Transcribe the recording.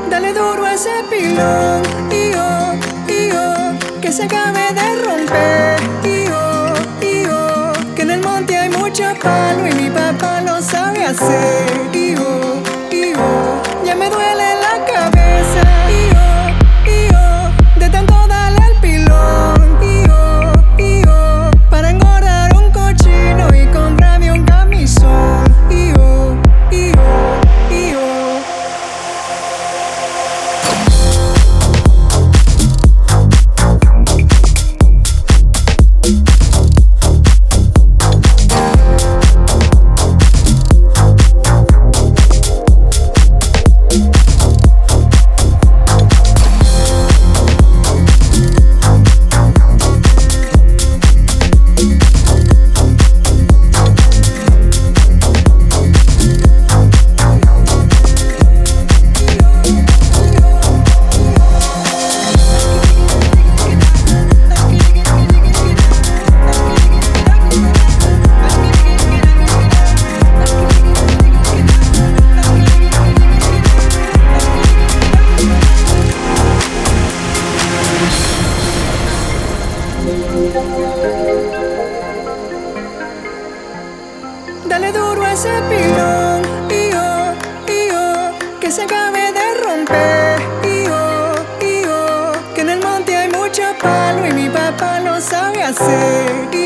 Dale duro a ese pilón, que se acabe de romper, que en el monte hay mucho palo y mi papá lo sabe hacer, ya me duele la cabeza, de tanto darle al pilón, para engordar un cochino y comprarme un camisón, dale duro a ese pilón, que se acabe de romper, que en el monte hay mucho palo y mi papá lo sabe hacer.